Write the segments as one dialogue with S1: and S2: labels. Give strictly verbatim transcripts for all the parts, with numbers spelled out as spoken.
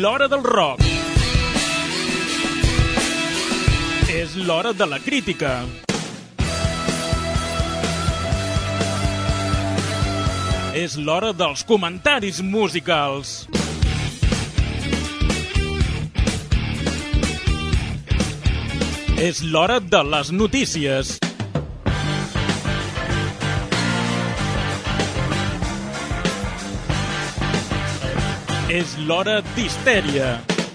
S1: l'hora del rock. És l'hora de la crítica. És l'hora dels comentaris musicals. És l'hora de les notícies. És l'hora d'histèria.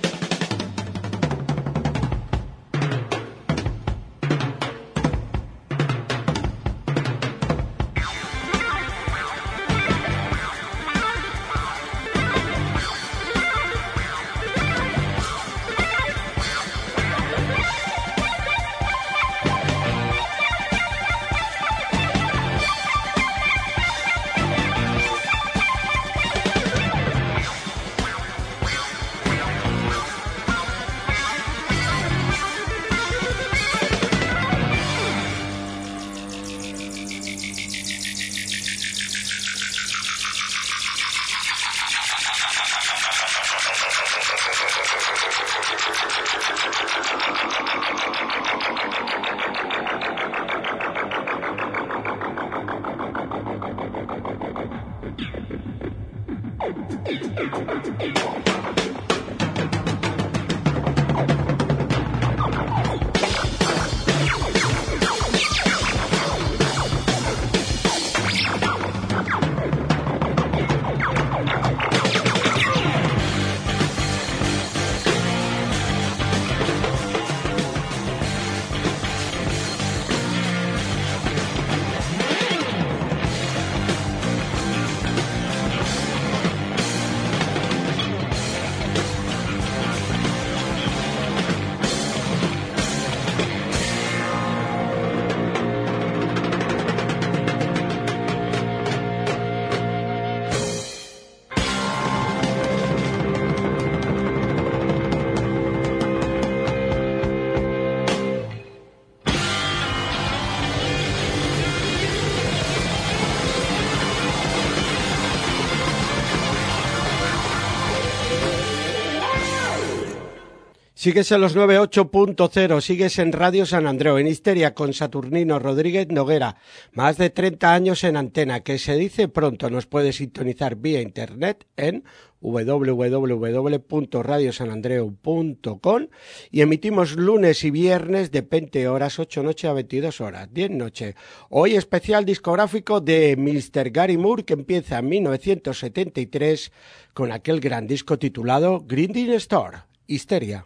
S2: Sigues en los noventa y ocho punto cero, sigues en Radio San Andreu, en Histeria con Saturnino Rodríguez Noguera. Más de treinta años en antena, que se dice pronto. Nos puedes sintonizar vía internet en doble u doble u doble u punto radio san andreu punto com y emitimos lunes y viernes de veinte horas, ocho noche a veintidós horas, diez noche. Hoy especial discográfico de mister Gary Moore, que empieza en mil novecientos setenta y tres con aquel gran disco titulado Grinding Store, Histeria.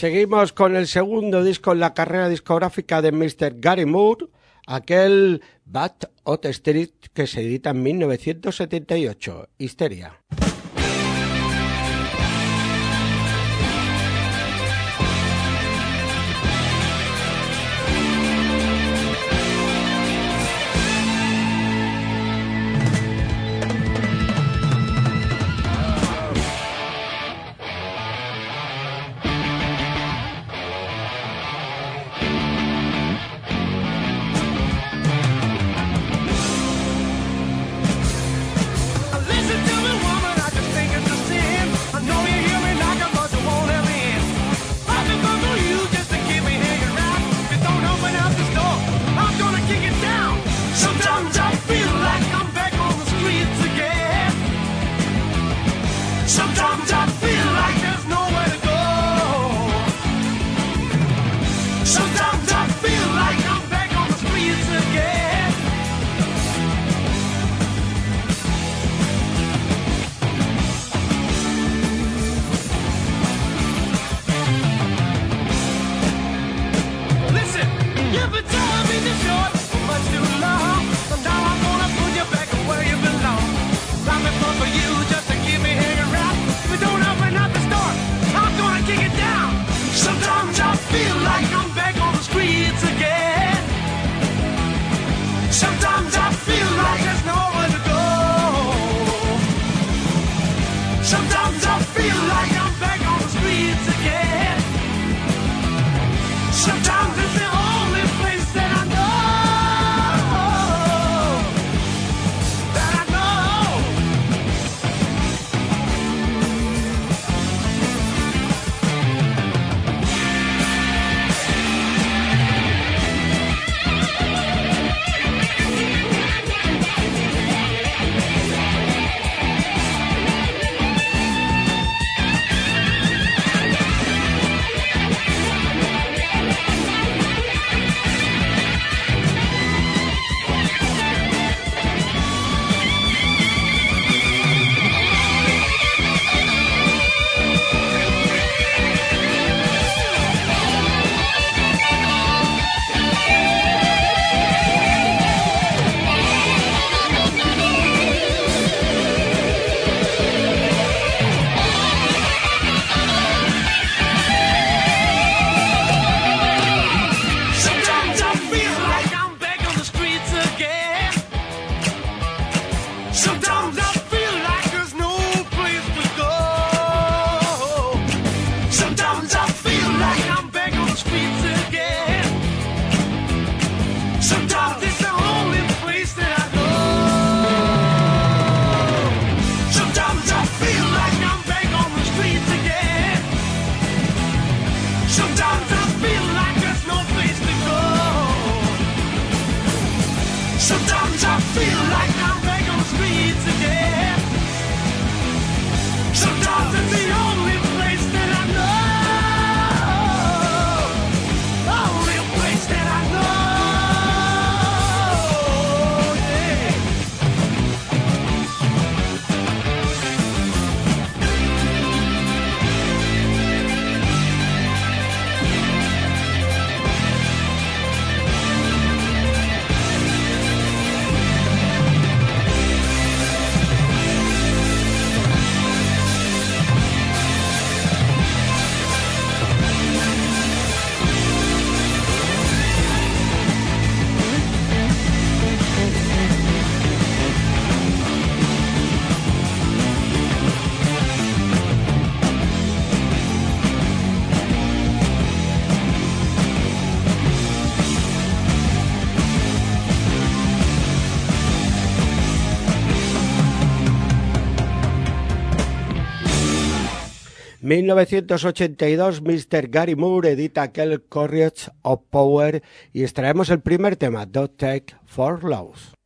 S2: Seguimos con el segundo disco en la carrera discográfica de mister Gary Moore, aquel Bad Hot Street que se edita en mil novecientos setenta y ocho, Histeria. mil novecientos ochenta y dos, mister Gary Moore edita aquel Courage of Power y extraemos el primer tema, Don't Take for Loss.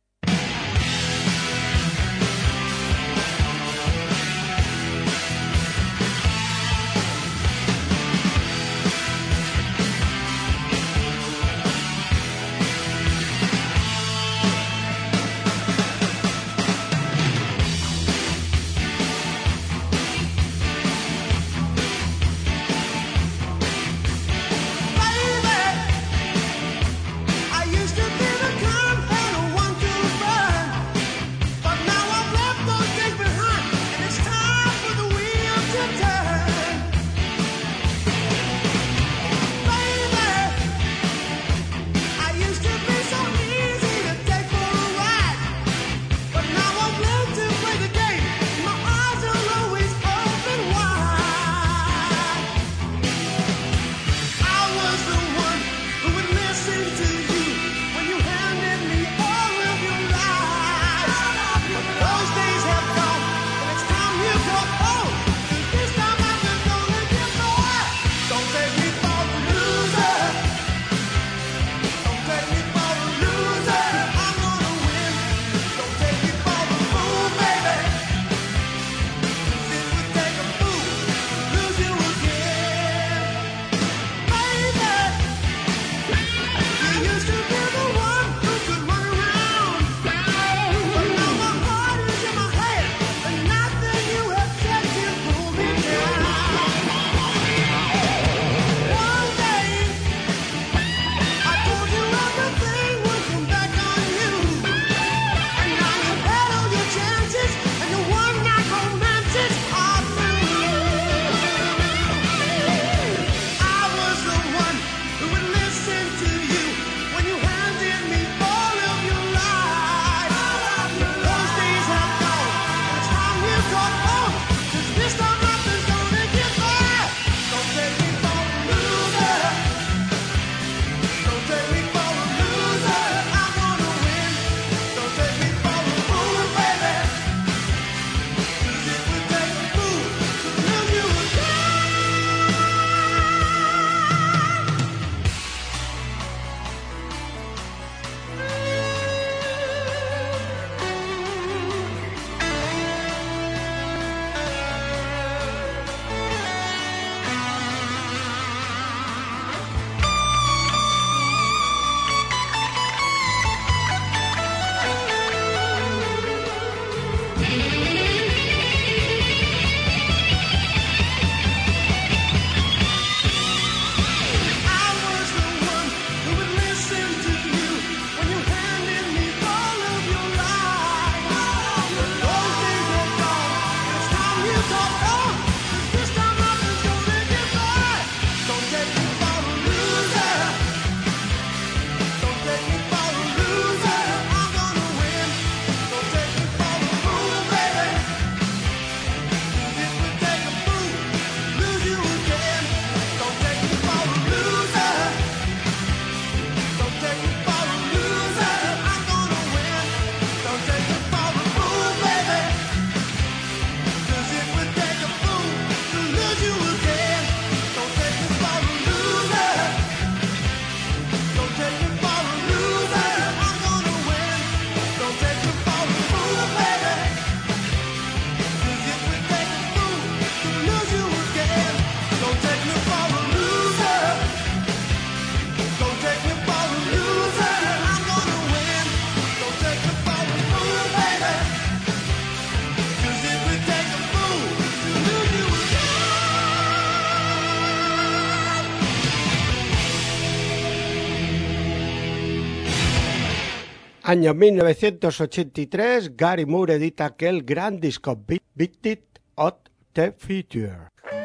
S2: Año mil novecientos ochenta y tres, Gary Moore edita aquel gran disco Beat, Beat It of the Future.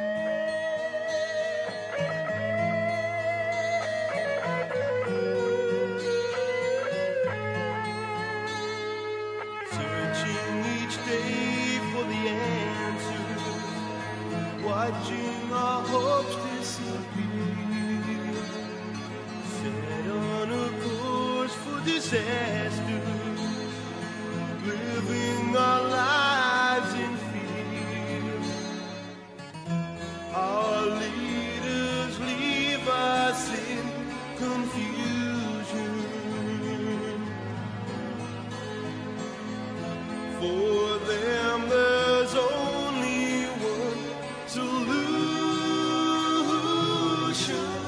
S3: Searching each day for the answer, watching our hopes disappear, set on a course for disaster, living our lives in fear. Our leaders leave us in confusion. For them there's only one solution.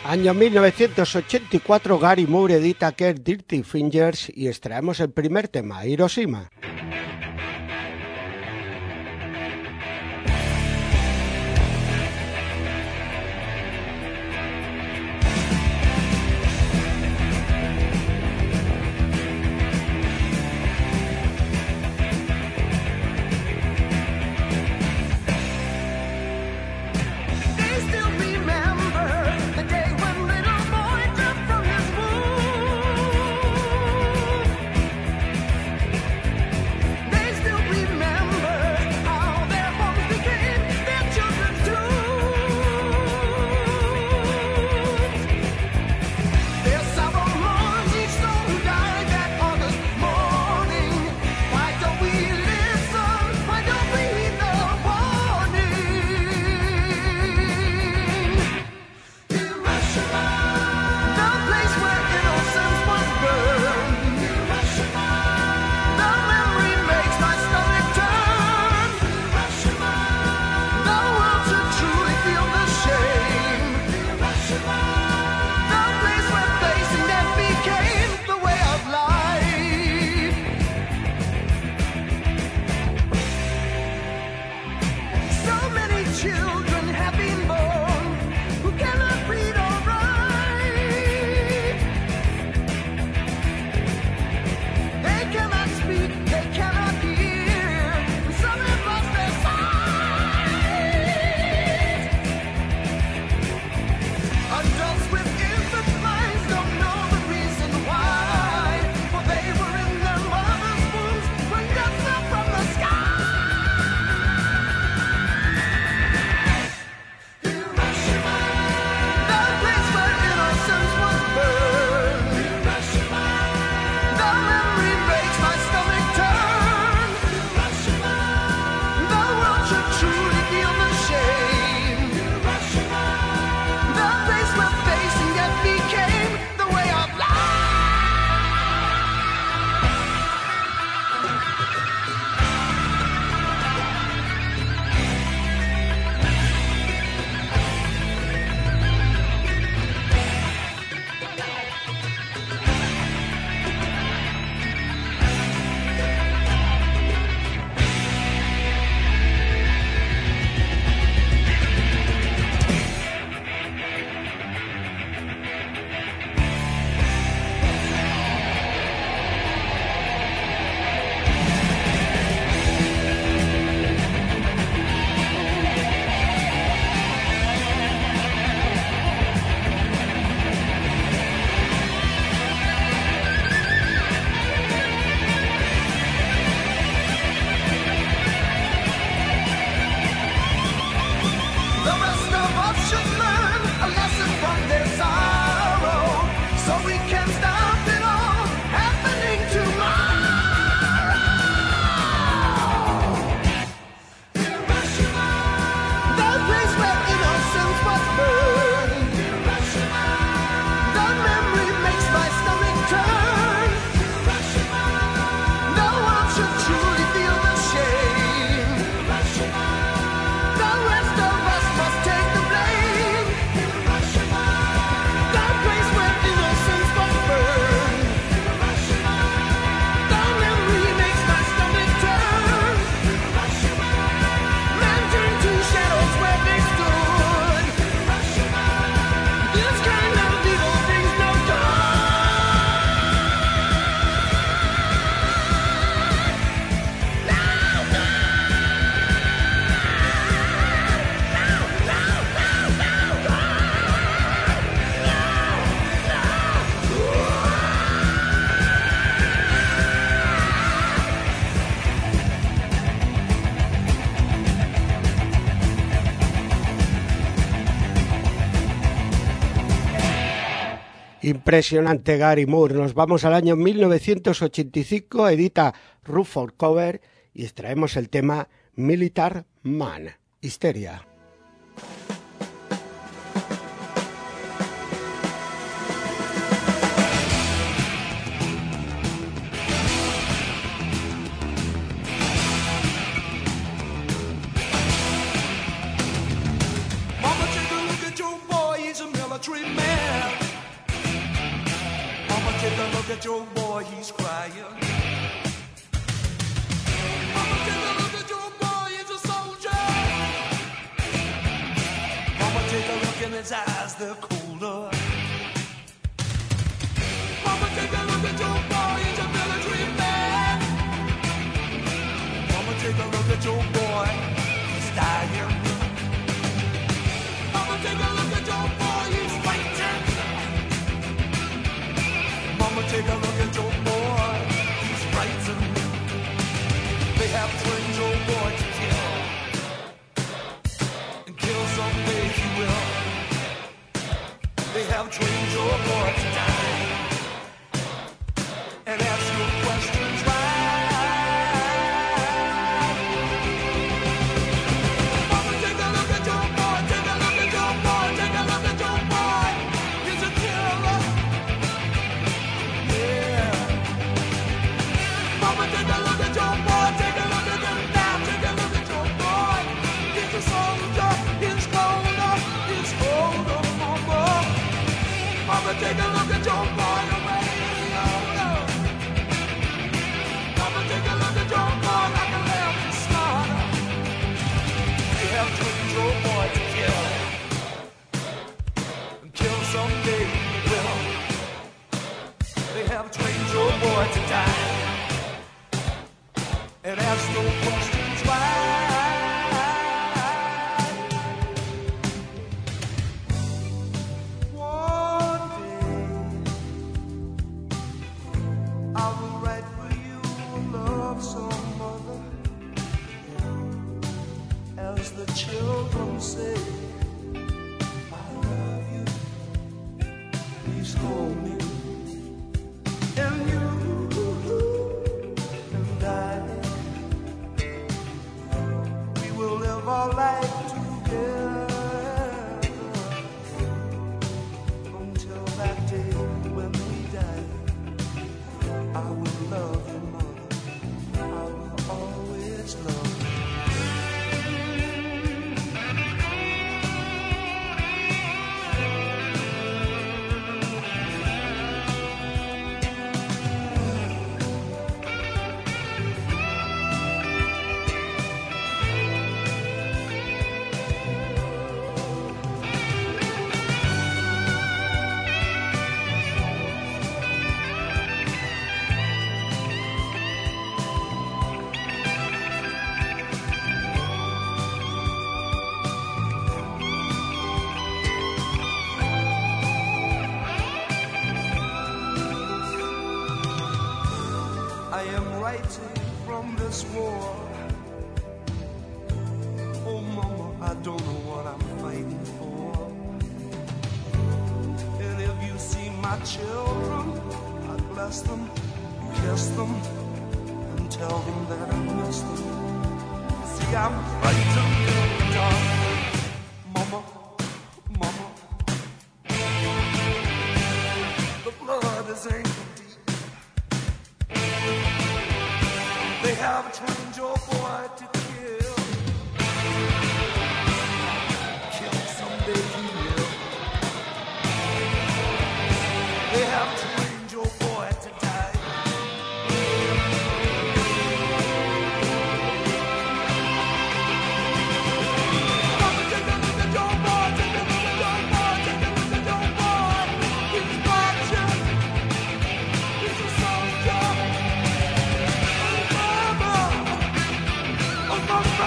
S2: Año mil novecientos ochenta y cuatro, Gary Moore edita Care Dirty Fingers y extraemos el primer tema, Hiroshima. Impresionante Gary Moore. Nos vamos al año mil novecientos ochenta y cinco, edita Rufus Cover y extraemos el tema Militar Man, Histeria.
S3: Mama, take a look at your boy, he's a military man. at your boy, he's crying. Mama, take a look at your boy, he's a soldier. Mama, take a look in his eyes, they're colder. Mama, take a look at your boy, he's a military man. Mama, take a look at your boy, he's dying. Mama, take a look at your boy, he's fighting. Mama, take a look at your boy, he's frightened. They have trained your boy to kill, and kill someday he will. They have trained your boy to die, and ask you questions why. Mama, take a look at your boy, take a look at your boy, take a look at your boy. He's a killer. Yeah. Mama, take a look at your boy, take a look at him now, take a look at your boy. He's a soldier, he's colder, he's colder, mama. Mama, take a look at your boy, away. Mama, take a look at your boy like a lamb in slaughter. They have trained your boy to kill, and kill someday he will. They have trained your boy to die, and ask no questions why. One day I will write for you a love song, mother, as the children say, I love you, please hold me, and you and I, we will live our life together until that day when we die. I will love you, mother, I will always love you. I am writing from this war. Oh, mama, I don't know what I'm fighting for. And if you see my children, I bless them, kiss them, and tell them that I miss them. See, I'm frightened in the dark. Mama, mama, the blood is ankle deep. They have trained your boy to kill, kill someday he will. They have trained your boy to die. Mama, take a look at your boy, take a look at your boy, take a look at your boy. He's marching, he's a soldier. Oh, mama.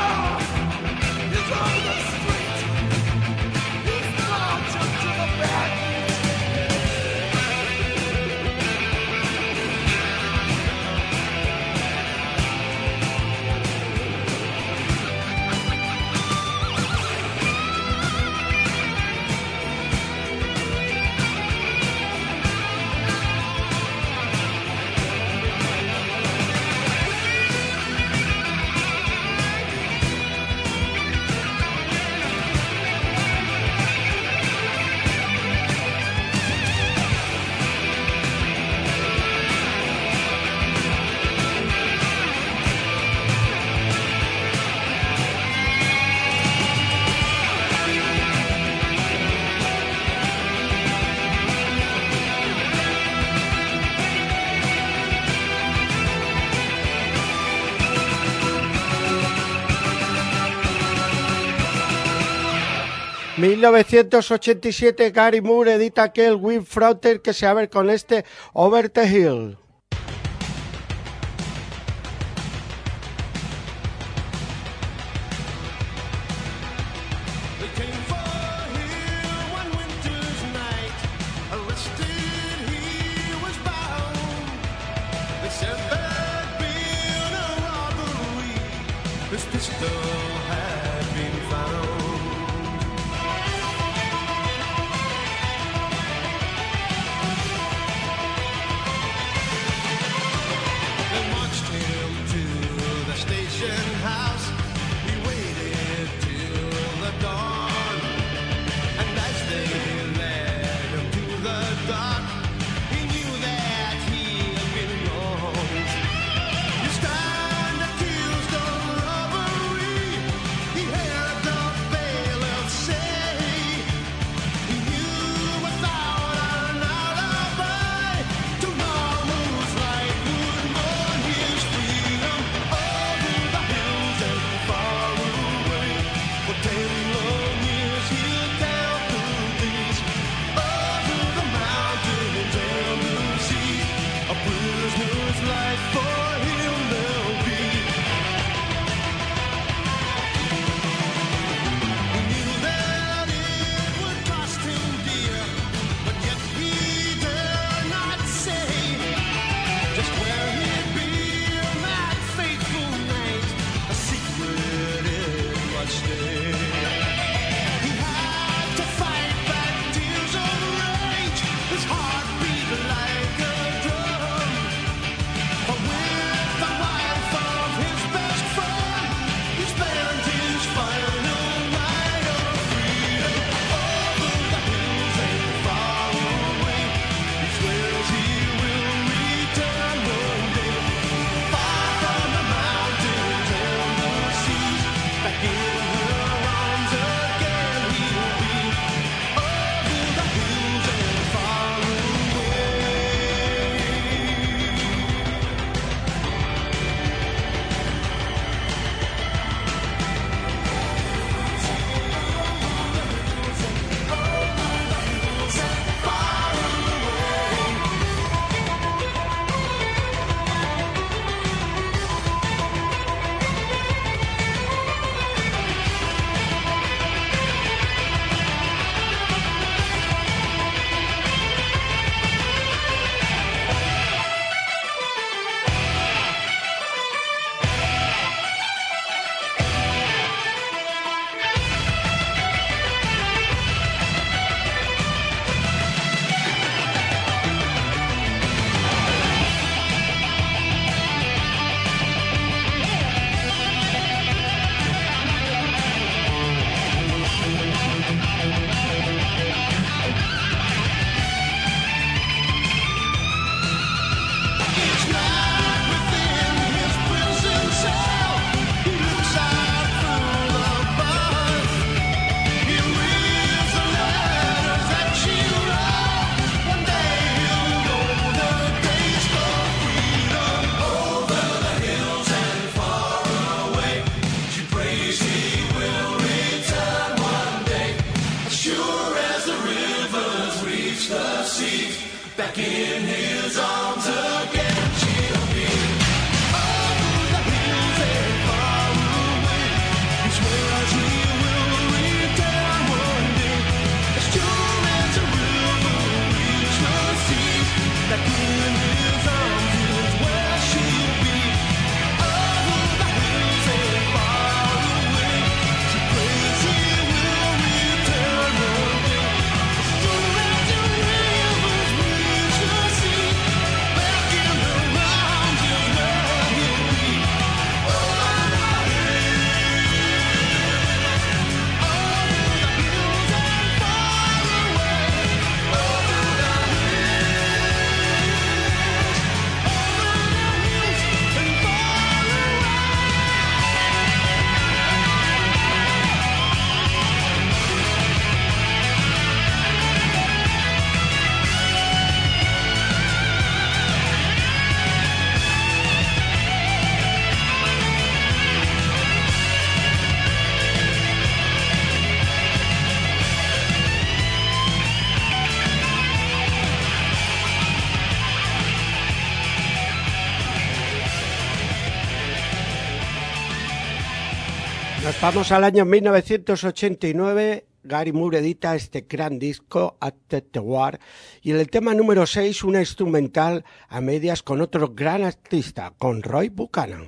S2: mil novecientos ochenta y siete Gary Moore edita aquel Wind Frontier que se abre con este Over the Hill.
S4: Over
S2: Nos vamos al año mil novecientos ochenta y nueve. Gary Moore edita este gran disco, After the War, y en el tema número seis, una instrumental a medias con otro gran artista, con Roy Buchanan.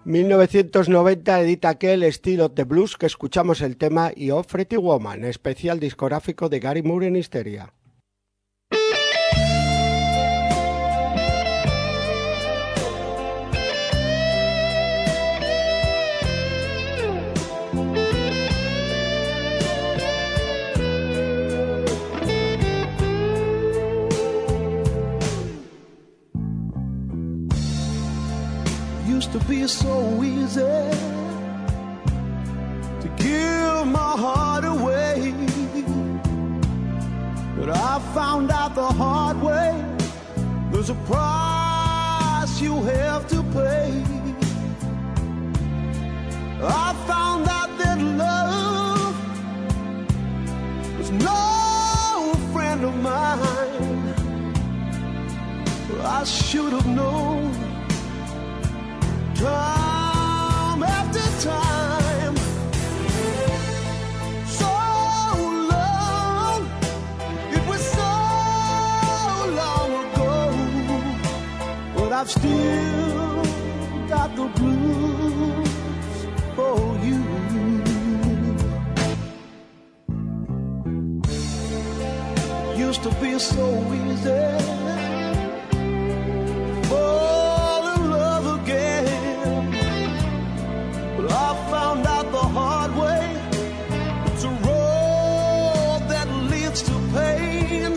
S2: mil novecientos noventa edita aquel Steel of the Blues que escuchamos el tema y Oh Pretty Woman, especial discográfico de Gary Moore en Histeria.
S3: Used to be so easy to give my heart away, but I found out the hard way there's a price you have to pay. I found out that love was no friend of mine. I should have known time after time. So long, it was so long ago, but I've still got the blues for you. Used to be so easy fall in love again, but I found out the hard way it's a road that leads to pain.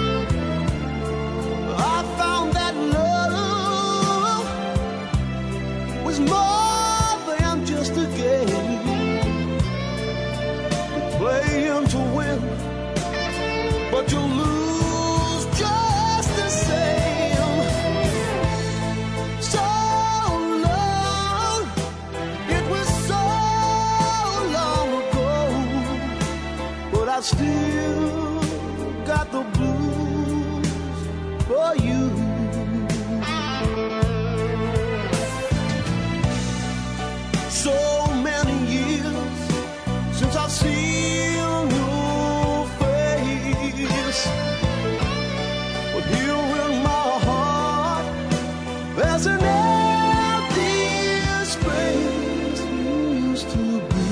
S3: I found that love was more than just a game. You're playing to win, but you lose just the same. So long, it was so long ago, but I still got the blues for you. So many years since I've seen your face, but here in my heart there's an empty space you used to be.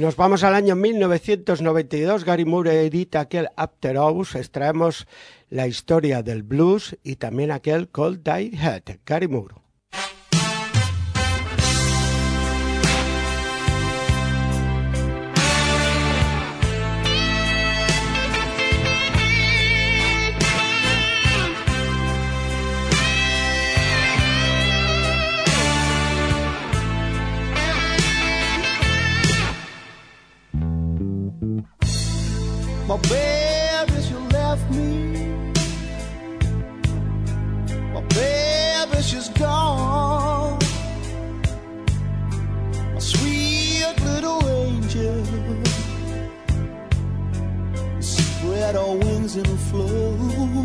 S2: Nos vamos al año mil novecientos noventa y dos. Gary Moore edita aquel After Hours. Extraemos la historia del blues y también aquel Cold Day Head. Gary Moore.
S4: My baby, she left me. My baby, she's gone. My sweet little angel. Spread her wings and flew.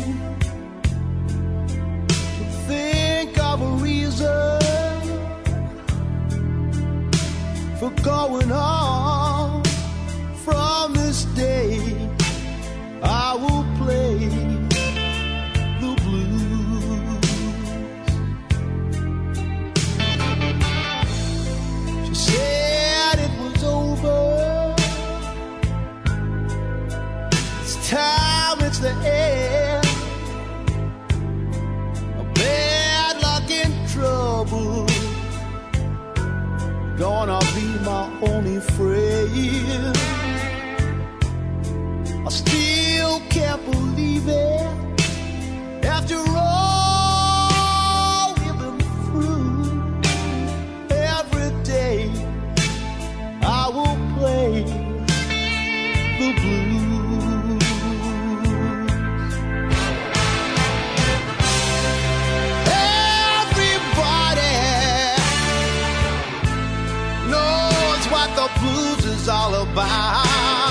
S4: Think of a reason for going on. From this day, I will play the blues. She said it was over. It's time, it's the end. A bad luck and trouble gonna be my only friend. I still can't believe it. After all we've been through, every day I will play the blues. Everybody knows what the blues is all about.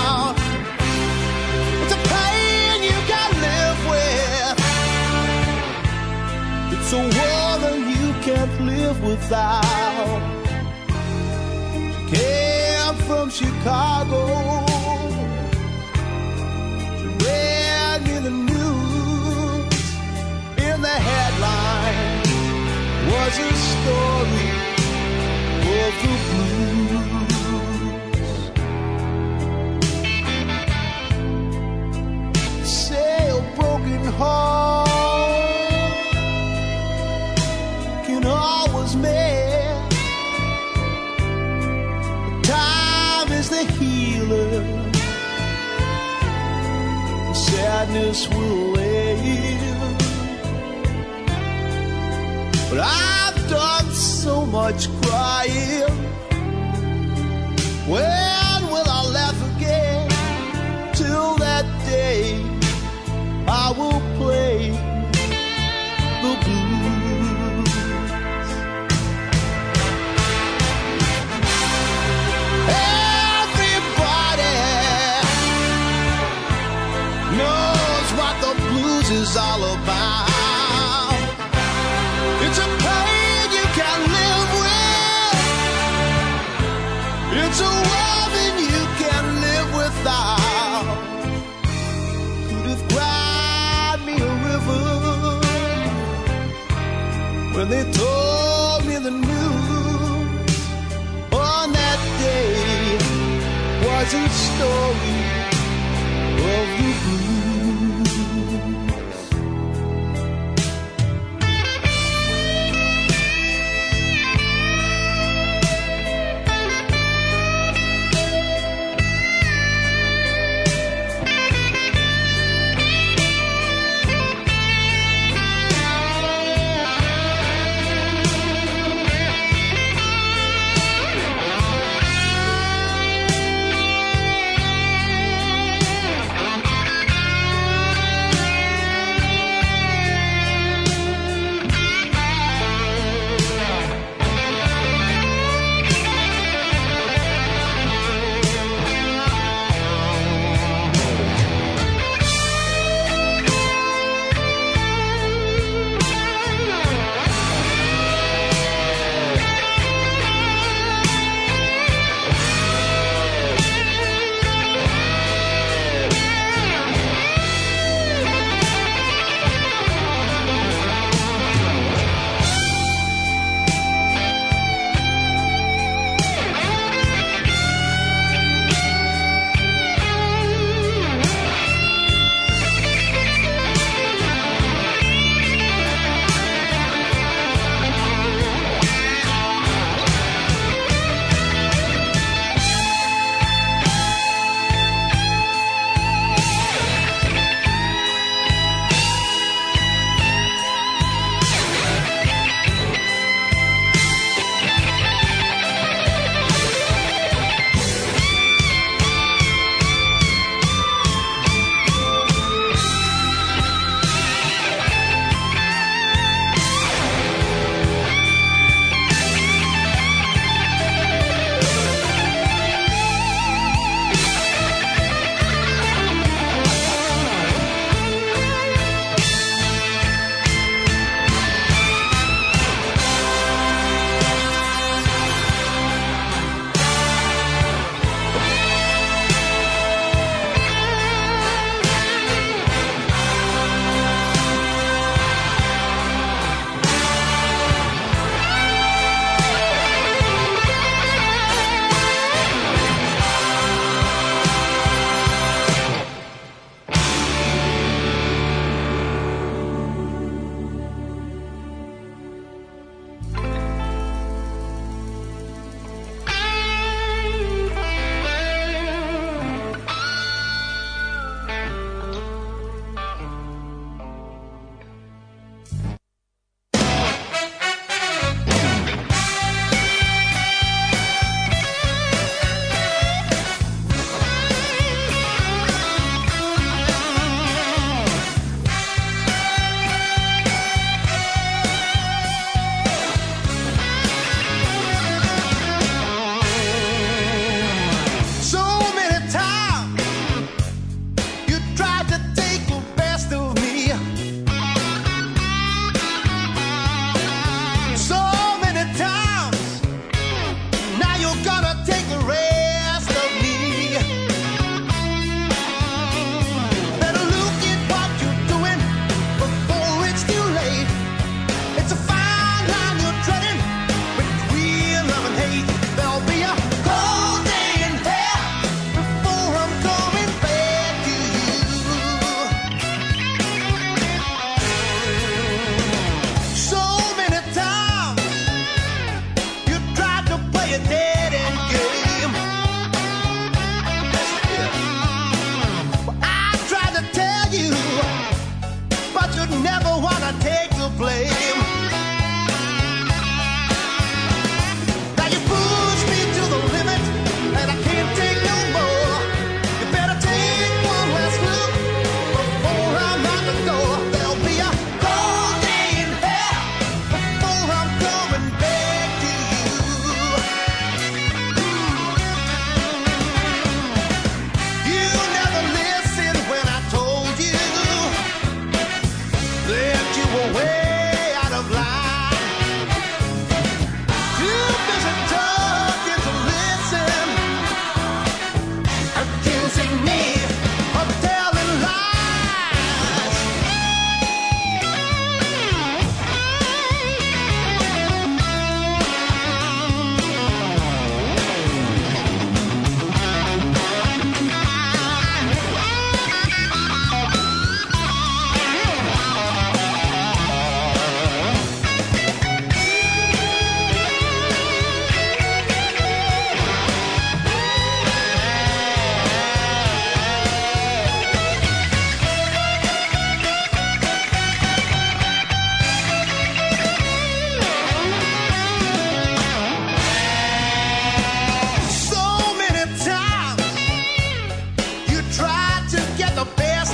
S4: It's a woman you can't live without. She came from Chicago. She read me the news. In the headline was a story of the blues. Say a broken heart always made. Time is the healer. Sadness will end. But I've done so much crying. When will I laugh again? Till that day I will play the blues. Is all about. It's a pain you can live with. It's a woman you can live without. Could have cried me a river when they told me the news. On that day was a story of the blues.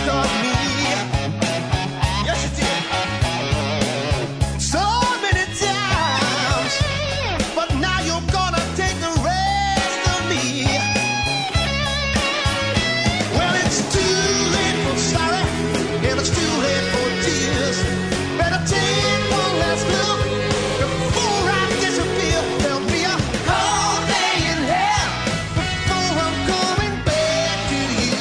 S4: best of me. Yes, you did. So many times, but now you're gonna take the rest of me. Well, it's too late for sorry, and it's too late for tears. Better take one last look before I disappear. There'll be a cold day in hell before I'm coming back to you.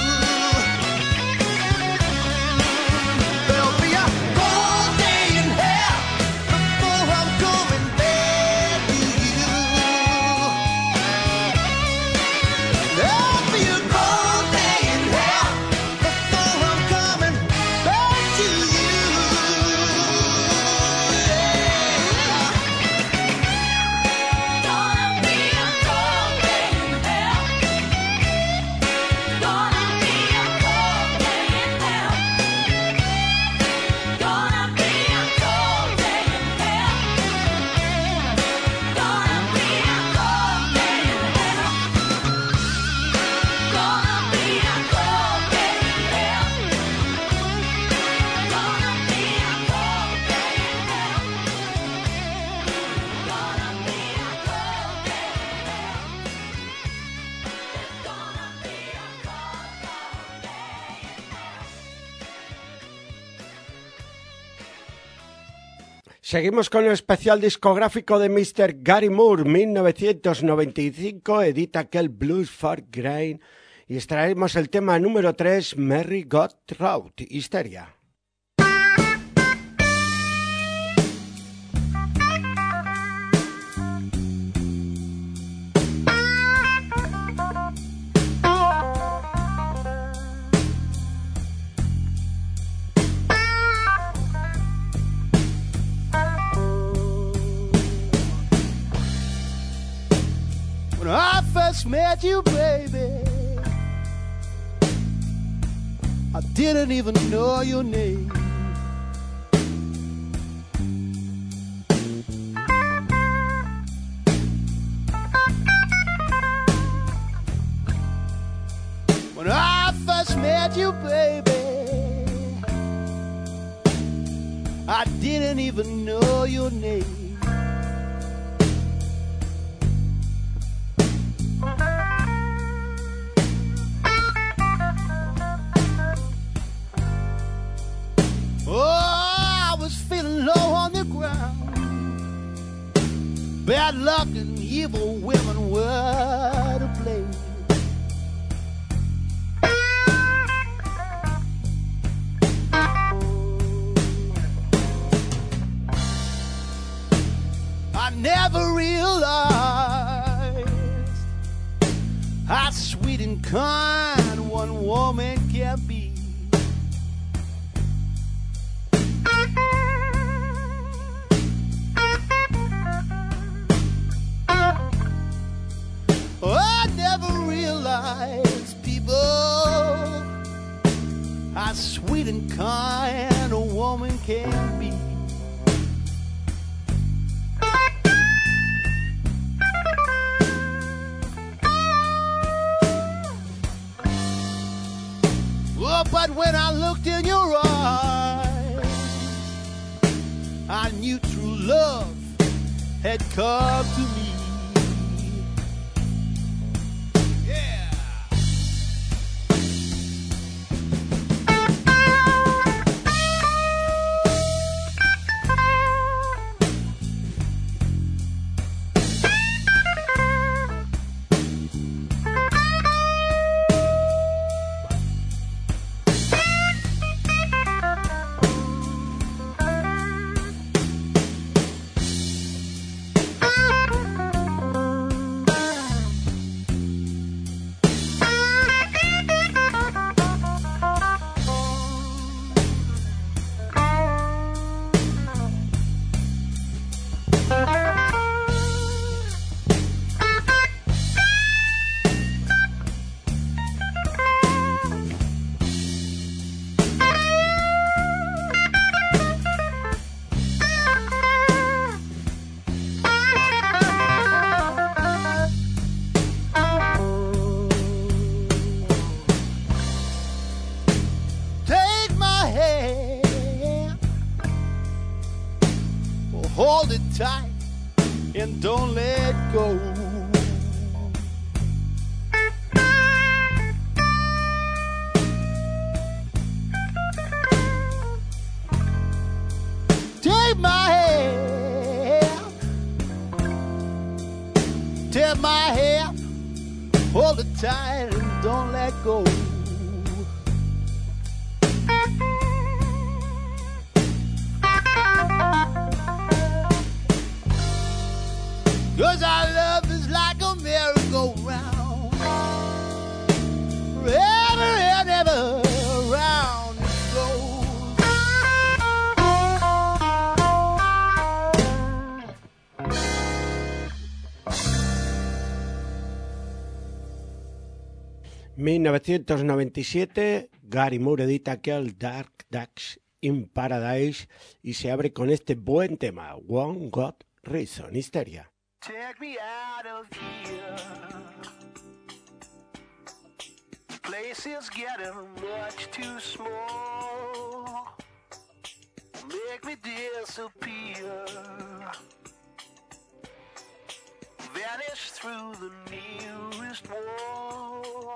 S4: There'll be a cold day in hell before I'm coming back to you. There'll be a cold day in hell before I'm coming back to you.
S5: Gonna be a cold day in hell. Gonna be a cold day in hell. Gonna be a cold day in hell. Gonna be a cold day in hell. Gonna be a cold day in hell. Gonna be a cold day in hell. Gonna be a cold day in hell. It's gonna be a cold, cold day in hell.
S2: Seguimos con el especial discográfico de mister Gary Moore, mil novecientos noventa y cinco, edita aquel Blues for Grain, y extraemos el tema número tres, Merry Got Road, Histeria.
S4: When I first met you, baby, I didn't even know your name. When I first met you, baby, I didn't even know your name. Oh, I was feeling low on the ground. Bad luck and evil women were to blame. I never realized how sweet and kind one woman can be. Oh, I never realized, people, how sweet and kind a woman can be. Oh, but when I looked in your eyes, I knew true love had come to me. Yeah.
S6: hold it tight and don't let go. Take my hand, take my hand, hold it tight and don't let go. Cause our love is like a merry-go-round, ever and ever round it goes.
S2: mil novecientos noventa y siete, Gary Moore edita aquel Dark Ducks in Paradise y se abre con este buen tema, One God Reason, Histeria.
S3: Take me out of here. Place is getting much too small. Make me disappear. Vanish through the nearest wall.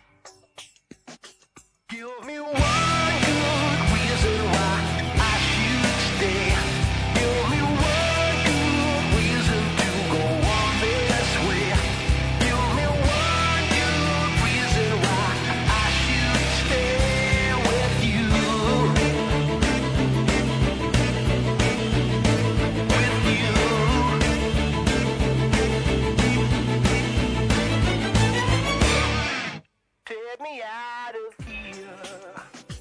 S3: Give me one good reason why I should stay. Give me one good reason to go on this way. Give me one good reason why I should stay with you. With you. Take me out of here.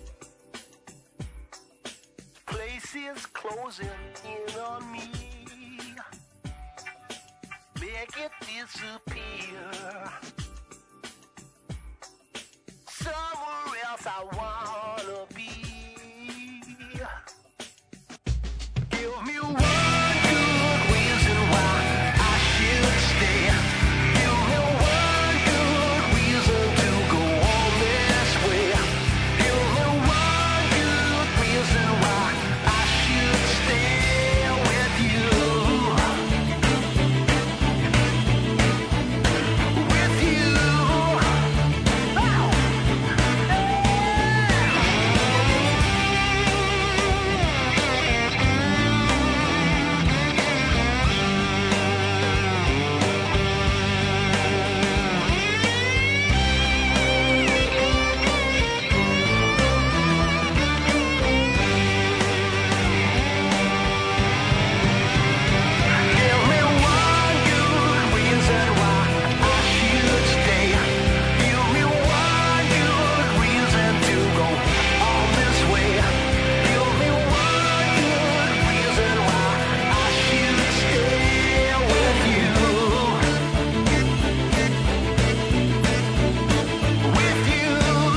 S3: Place is closing in on me. Make it disappear. Somewhere else I wanna be. Give me one good reason why I should stay. Give me one good reason to go on this way. Give me one good reason why I should stay with you. With you. Oh. Give me one good reason why I should stay. Give me one good reason to go on this way. Give me one good reason why I should stay with you. With you.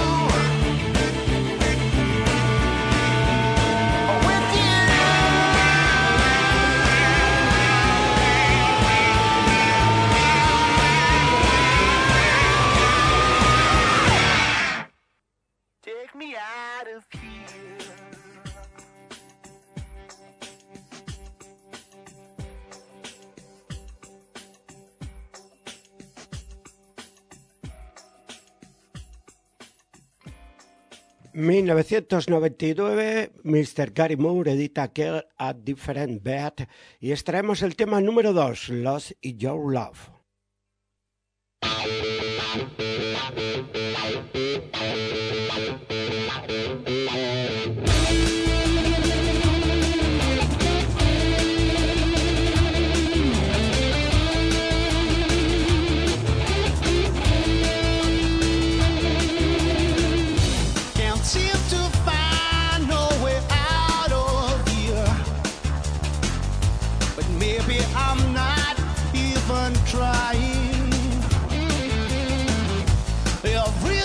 S3: With you. Take me out of here.
S2: mil novecientos noventa y nueve, mister Gary Moore edita aquel A Different Beat y extraemos el tema número dos, Lost in Your Love.
S6: Can't seem to find no way out of here. But maybe I'm not even trying. Every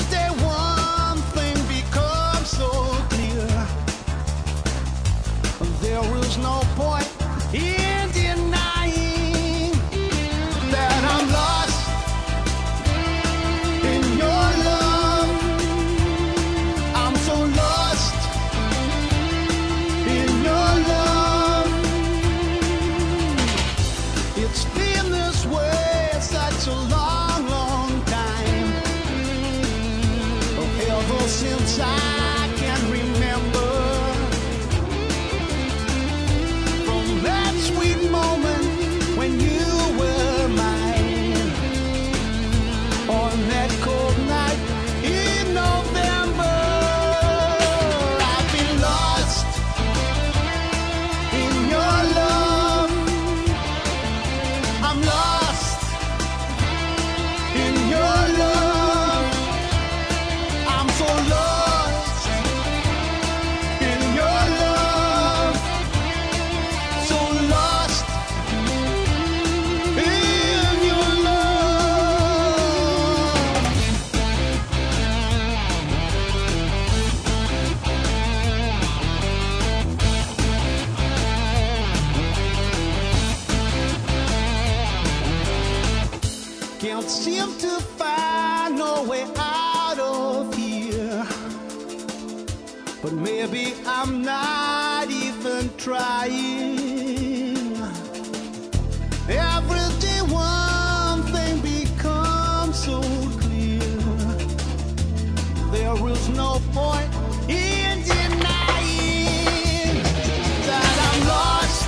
S6: but maybe I'm not even trying. Every day one thing becomes so clear. There is no point in denying that I'm lost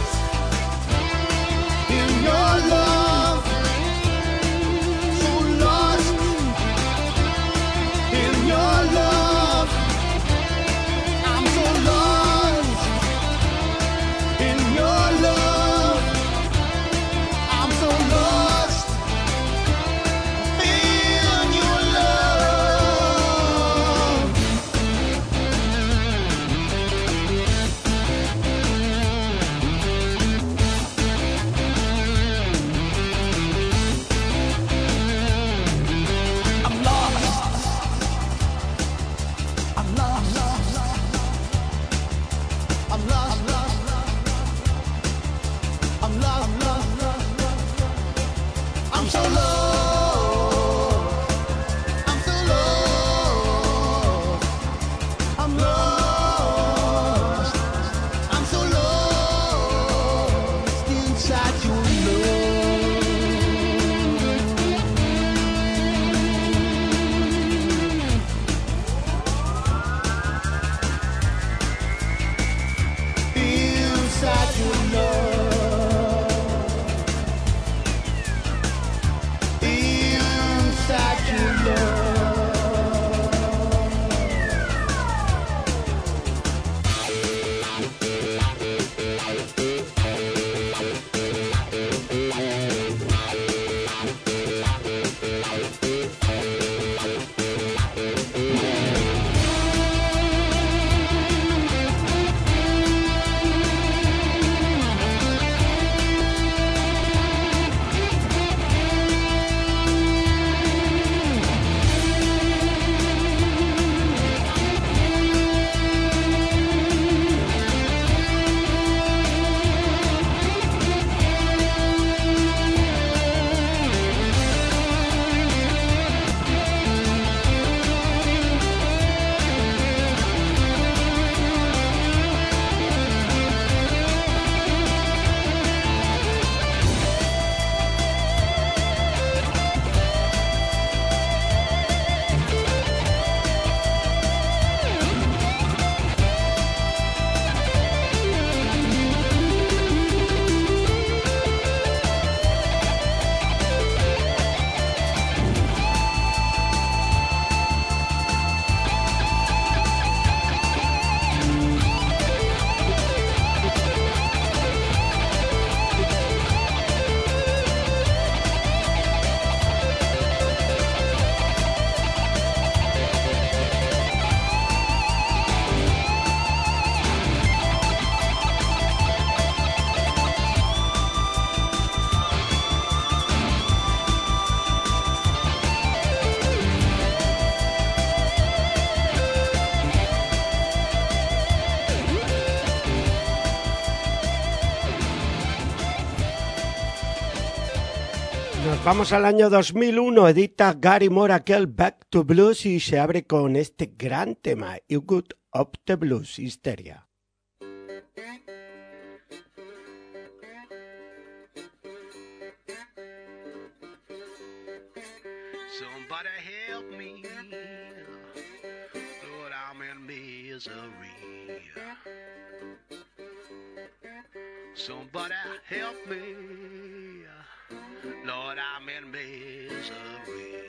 S6: in your love. So lost in your love. I'm so lost in your love. I'm so lost in your love. I'm lost. I'm lost. I'm lost. I'm lost. I'm so lost. I'm so lost. I'm lost. I'm so lost inside your love. Inside your love. Inside your love.
S2: Nos vamos al año dos mil uno, edita Gary Moore aquel Back to Blues y se abre con este gran tema, You Good of the Blues, Histeria.
S6: Somebody help me, Lord, I'm in misery. Somebody help me, Lord, I'm in misery.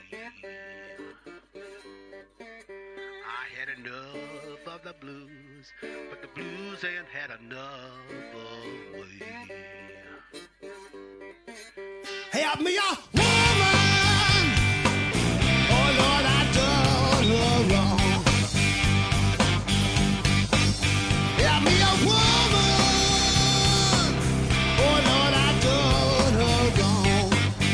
S6: I had enough of the blues, but the blues ain't had enough of me. Help me, a woman! Oh, Lord, I done her wrong. Help me, a woman! Oh, Lord, I done her wrong.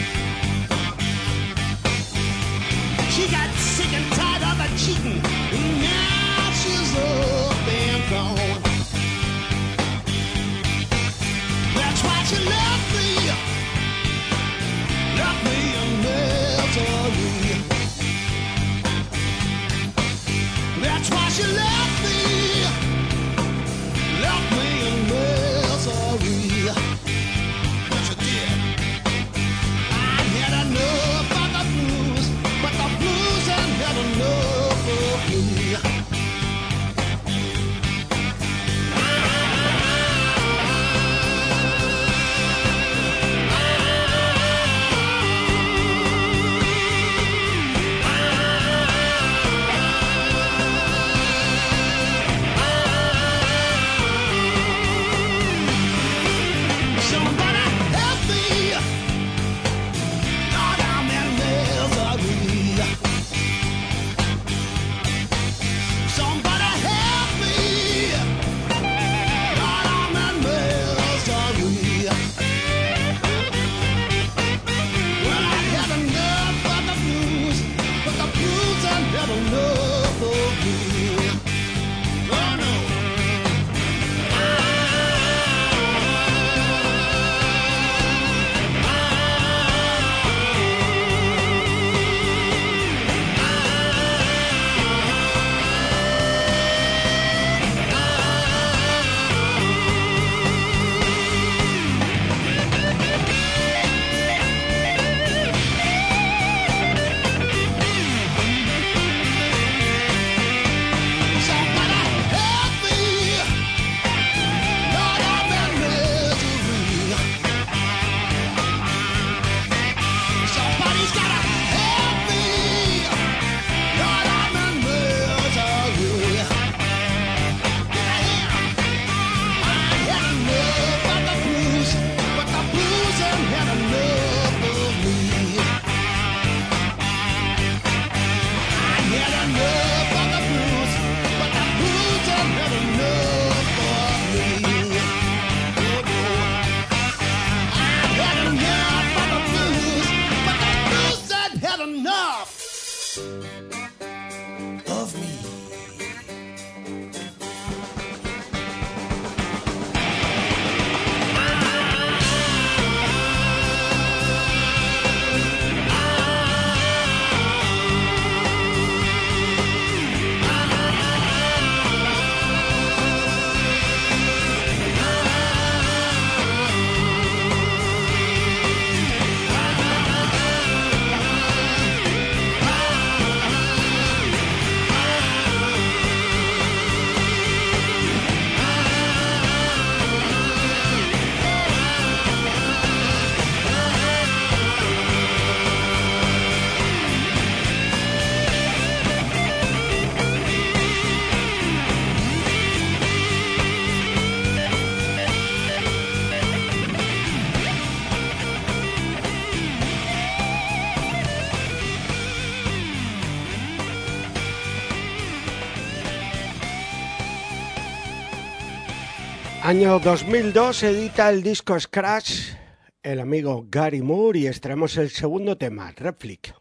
S6: She got sick and tired of her cheating, and now she's up and gone. That's why she left me. Left me
S2: Año dos mil dos edita el disco Scratch el amigo Gary Moore y extraemos el segundo tema, Reflict.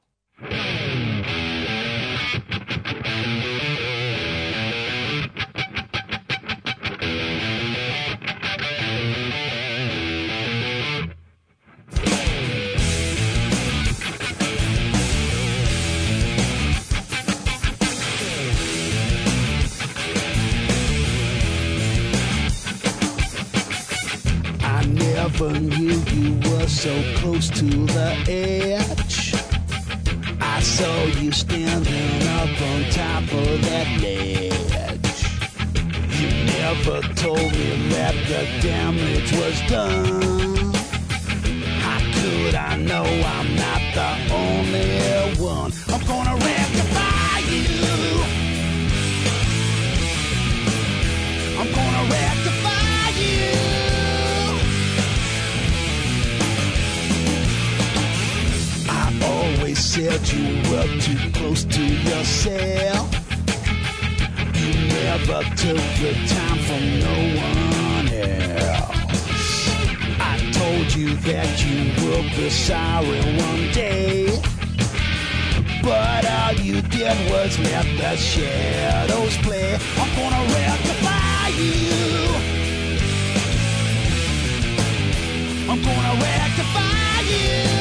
S7: Never knew you were so close to the edge. I saw you standing up on top of that ledge. You never told me that the damage was done. How could I know I'm not the only one? I'm gonna rectify you. I'm gonna rectify you. Always said you were too close to yourself. You never took the time from no one else. I told you that you will be sorry one day, but all you did was let the shadows play. I'm gonna rectify you. I'm gonna rectify you.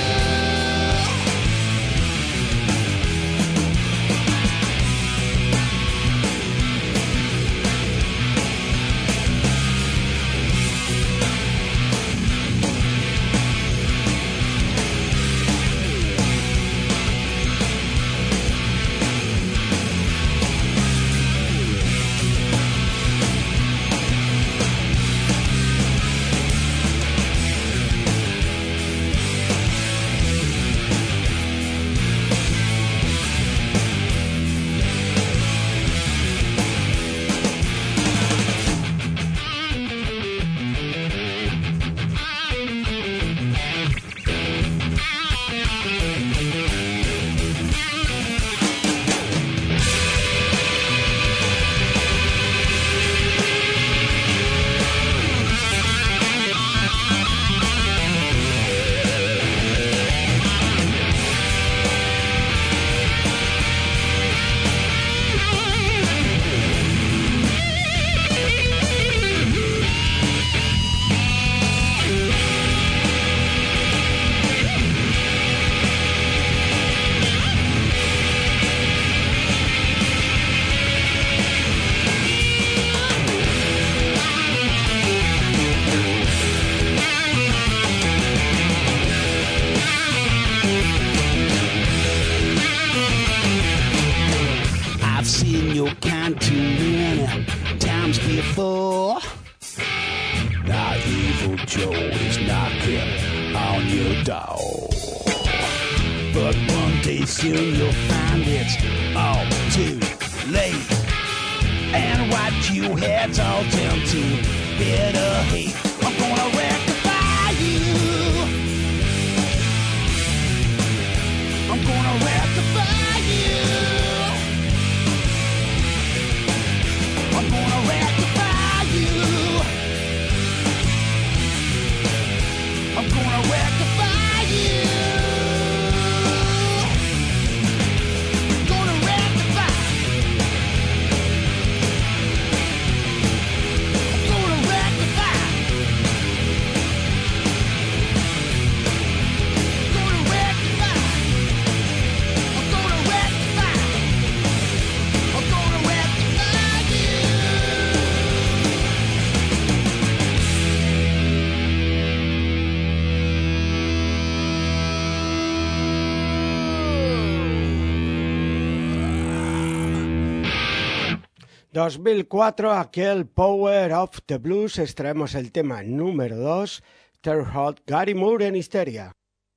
S2: dos mil cuatro, aquel Power of the Blues, extraemos el tema número dos, Terry Hot, Gary Moore en Histeria.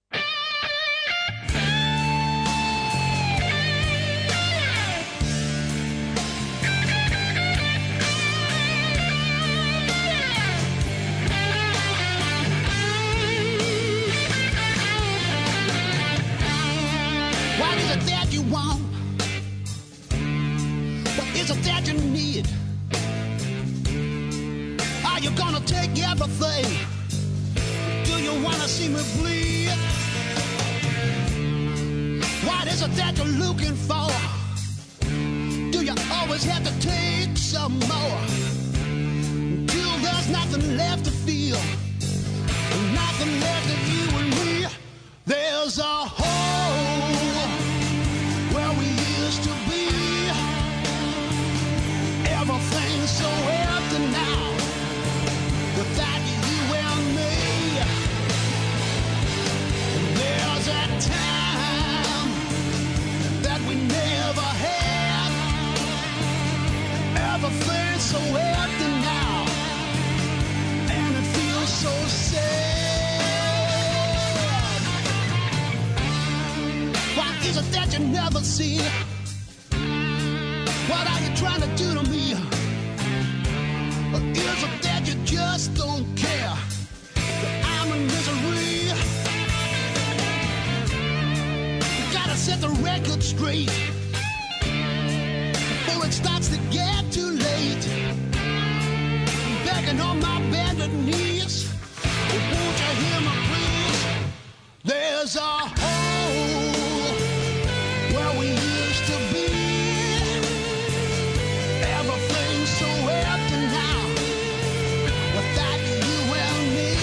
S7: What is it that you want? What is it that you need? Are you gonna take everything? Do you wanna see me bleed? What is it that you're looking for? Do you always have to take some more? Till there's nothing left to feel, nothing left of you and me. There's a hole where we used to be. Everything's so empty now without you and me. There's a time that we never had. Everything's so empty now, and it feels so sad. Why is it that you never see? What are you trying to do to me? Or is it that you just don't care that I'm in misery? You gotta set the record straight before it starts to get too late. I'm begging on my bended knees, oh, won't you hear my pleas? There's a hole where we used to be. Everything's so empty now without you and me.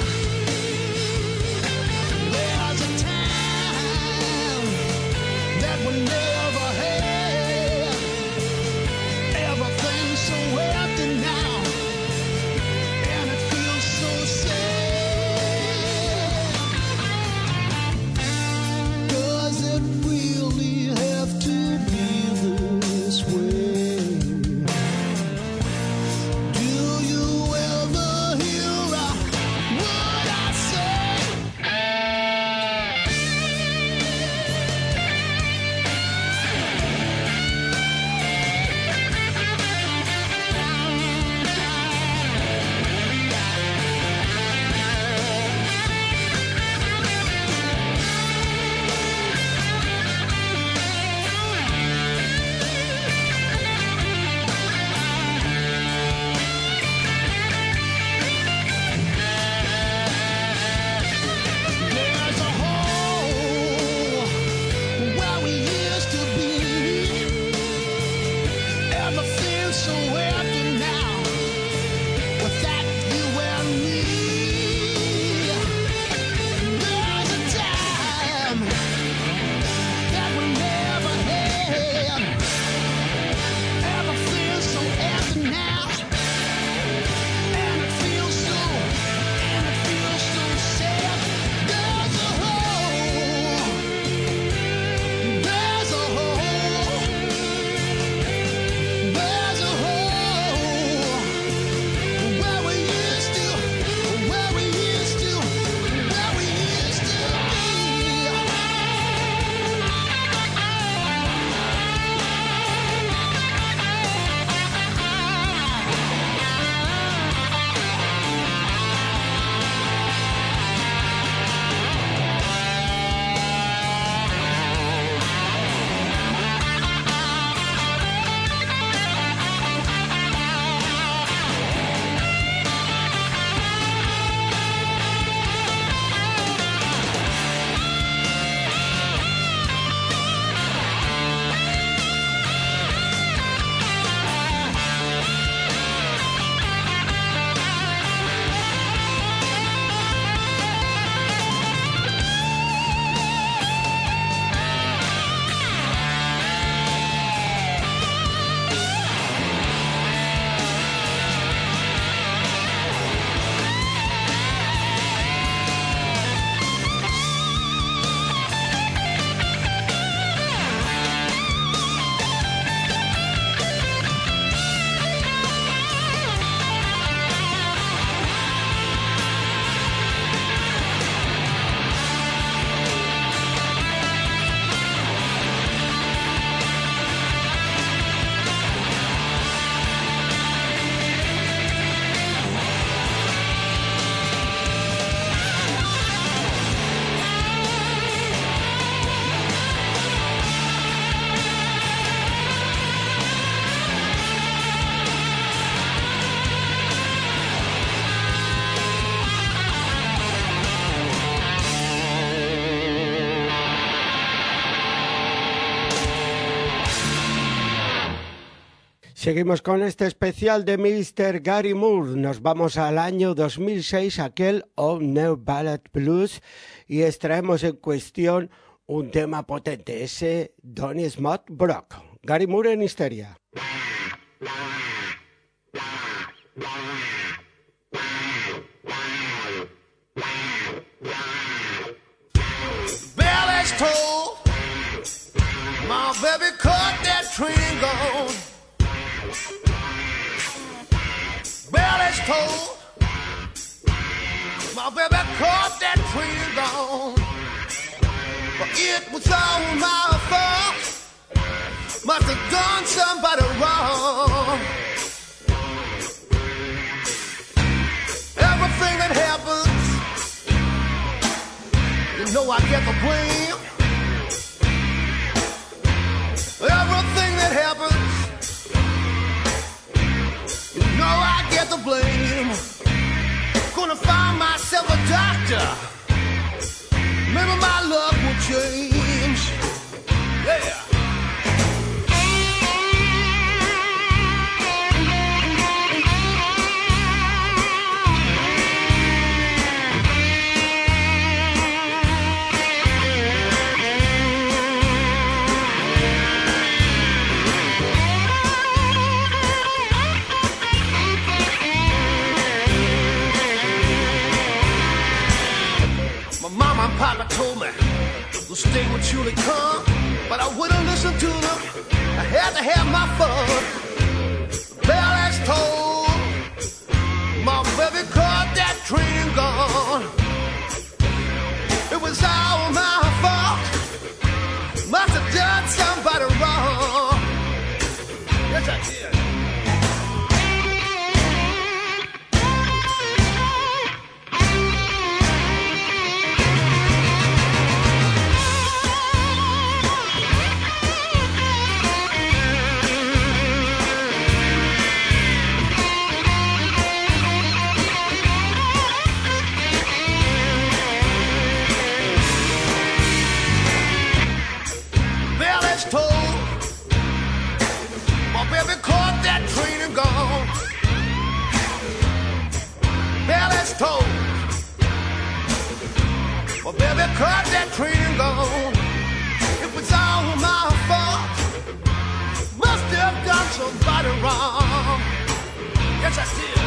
S7: There's a time that we never had. Everything's so empty now, and it feels so sad.
S2: Seguimos con este especial de mister Gary Moore. Nos vamos al año dos mil seis, aquel Old New Ballad Blues, y extraemos en cuestión un tema potente, ese Donny Smith Brock. Gary Moore en Histeria.
S4: Bell is told, my baby caught that train gone. Bell is told, my baby caught that train gone. But it was all my fault, must have done somebody wrong. Everything that happens, you know I get the blame. Everything that happens, you know I get the blame. Gonna find myself a doctor, maybe my luck will change. Yeah. Mama and Papa told me the state would surely come, but I wouldn't listen to them. I had to have my fun. Bell has told, my baby caught that train gone. It was all my fault. Must have done somebody wrong. Yes, I did. Told. Well, baby, caught that train and gone. It was all my fault. Must have done somebody wrong. Yes, I did.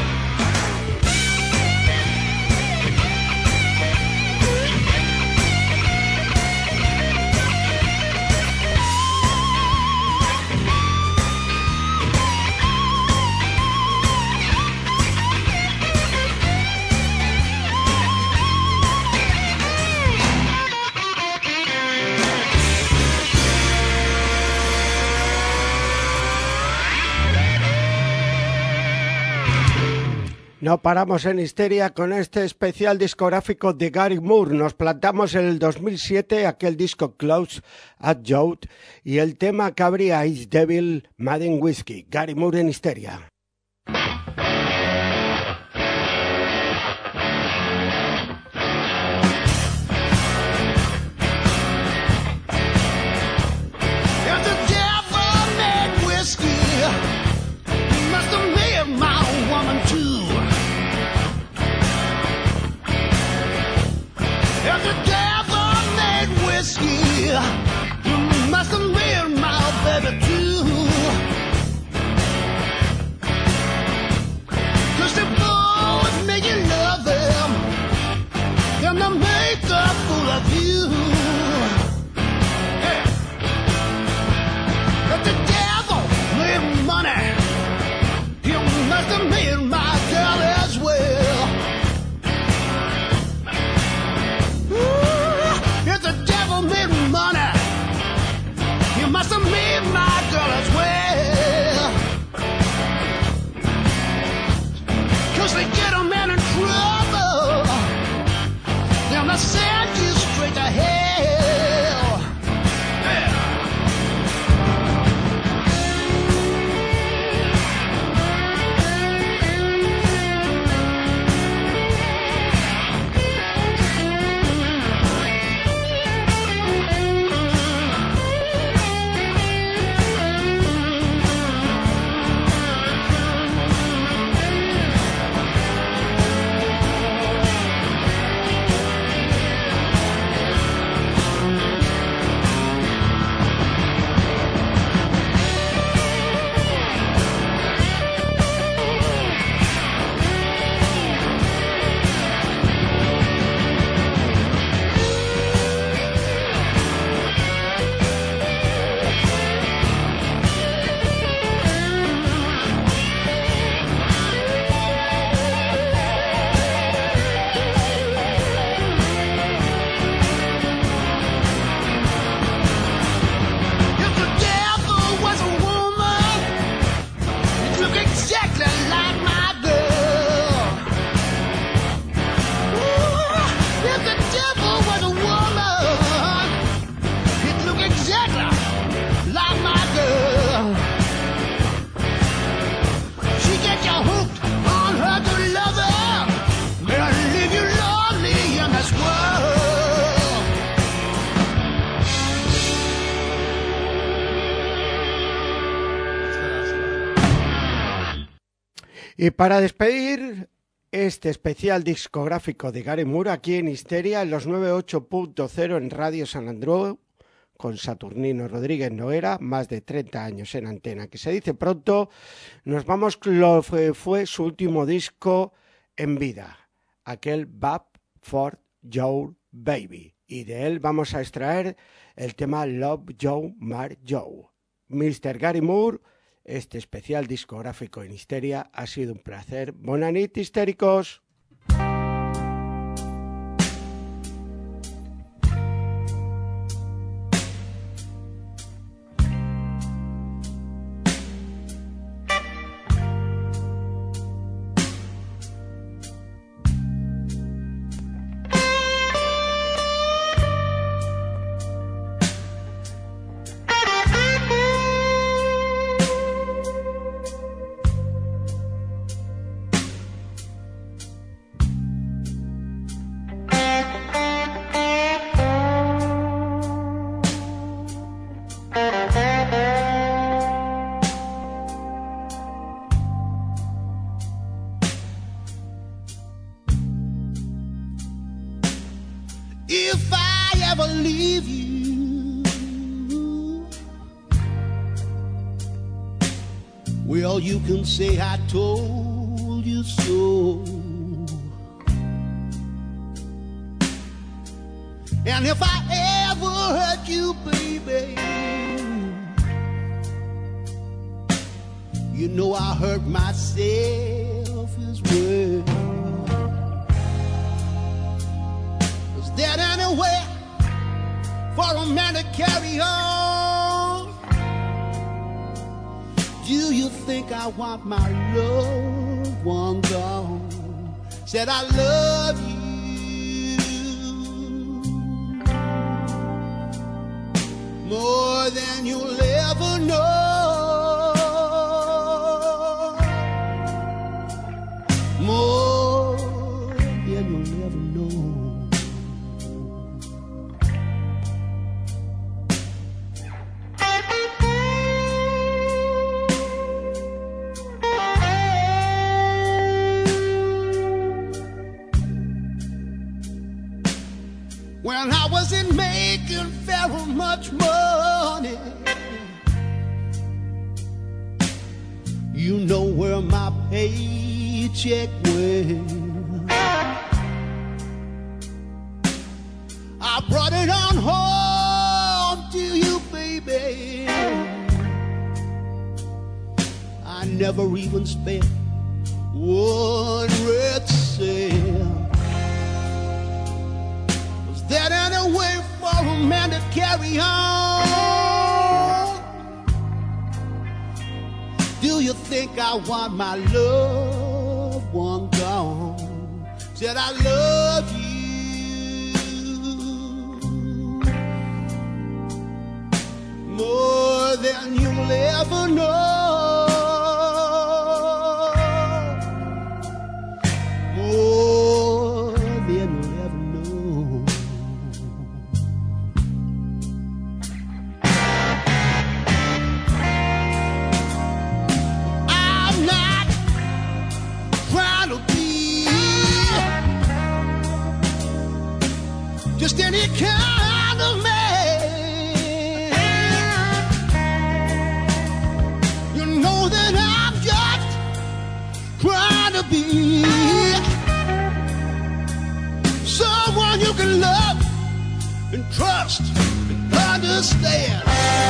S2: No paramos en Histeria con este especial discográfico de Gary Moore. Nos plantamos en el dos mil siete, aquel disco Close at Youth, y el tema que abría Is Devil Made in Whiskey. Gary Moore en Histeria.
S4: You must have made my baby too. Cause the boys make you love them, and they make a fool of you. Yeah. If the devil made money, you must have made my girl as well. Ooh, if the devil made money, you must have made my girl as well. Cause they get a man in trouble, and they send you straight to hell. Yeah.
S2: Y para despedir este especial discográfico de Gary Moore aquí en Histeria, en los noventa y ocho punto cero en Radio San Andreu, con Saturnino Rodríguez Noguera, más de treinta años en antena, que se dice pronto, nos vamos con lo que fue su último disco en vida, aquel Bap for Your Baby, y de él vamos a extraer el tema Love Joe Mar Joe. mister Gary Moore, este especial discográfico en Histeria ha sido un placer. Bona nit, histéricos.
S7: If I ever leave you, well, you can say I told you so. And if I ever hurt you, baby, you know I hurt myself as well. There anywhere for a man to carry on? Do you think I want my loved one gone? Said I love you more than you'll ever know, more than you'll ever know. When I wasn't making very much money, you know where my paycheck went. I brought it on home to you, baby. I never even spent one red cent. That any way for a man to carry on? Do you think I want my loved one gone? Said I love you more than you'll ever know, more than you'll ever know. Just any kind of man, you know that I'm just trying to be someone you can love and trust and understand.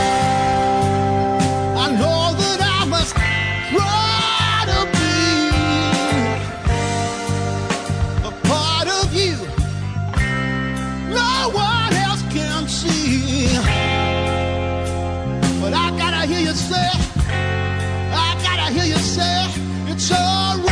S7: I know that I must try to be a part of you no one else can see. But I gotta hear you say, I gotta hear you say, it's alright.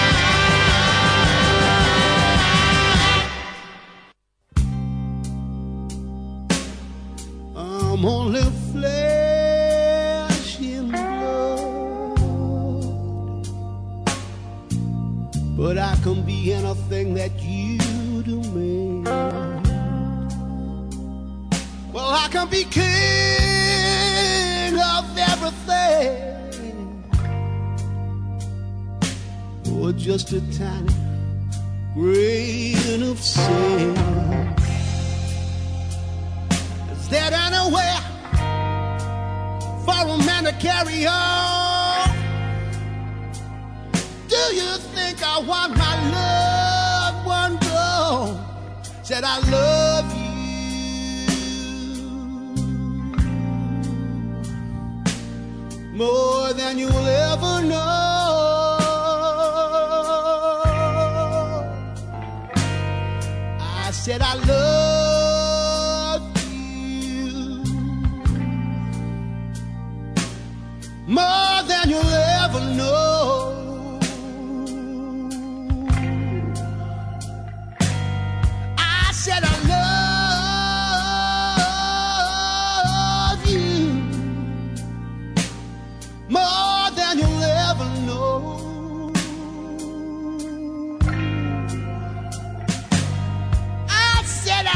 S7: I'm only flesh and blood, but I can be anything that you do me. Well, I can be king of everything, or just a tiny grain of sand. Is there anywhere for a man to carry on? Do you think I want my loved one gone? Said I love you more than you'll ever know. I said I love you more than you'll ever know. I said I love you more than you'll ever know. I said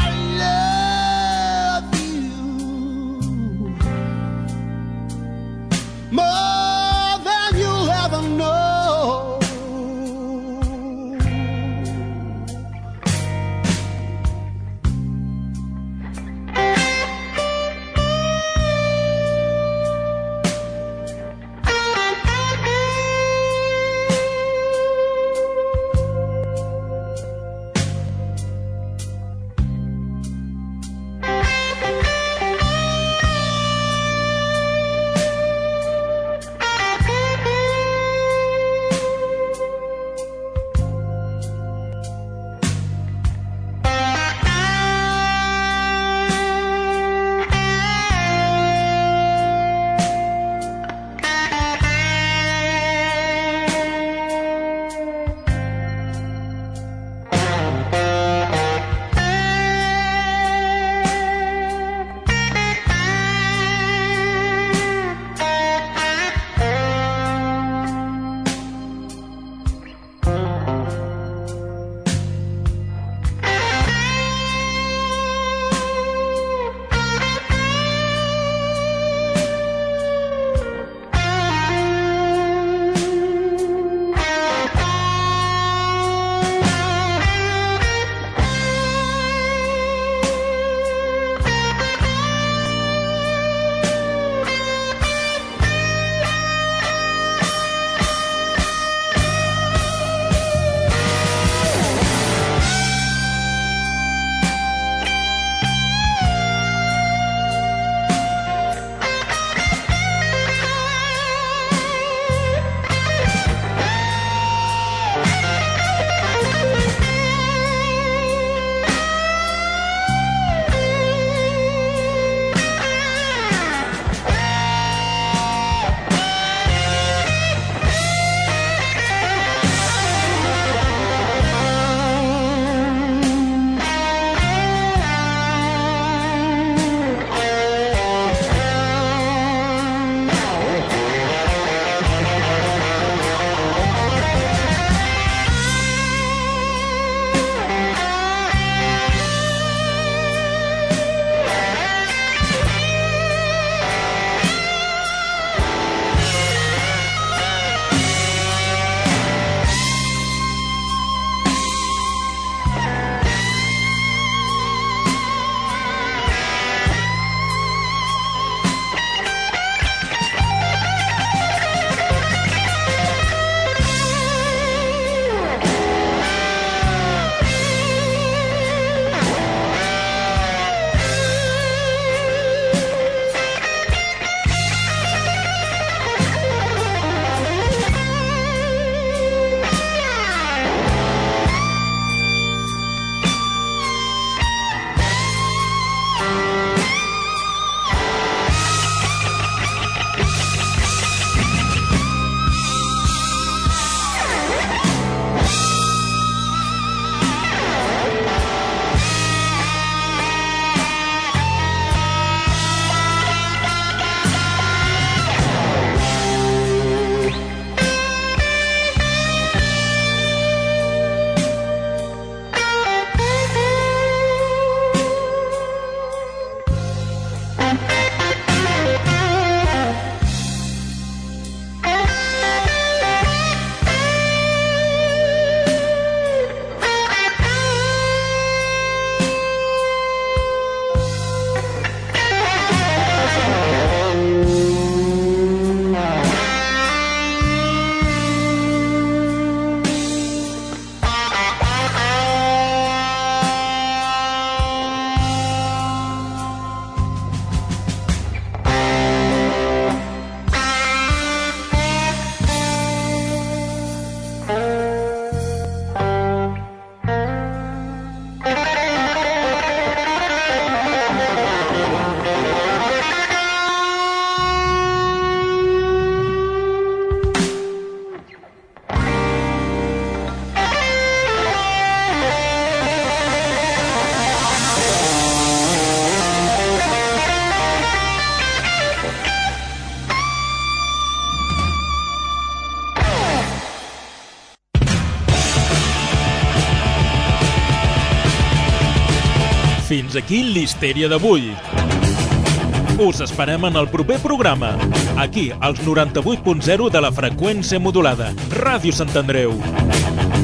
S1: Fins aquí l'Histèria d'avui. Us esperem en el proper programa, aquí, als noranta-vuit punt zero de la freqüència modulada, Ràdio Sant Andreu.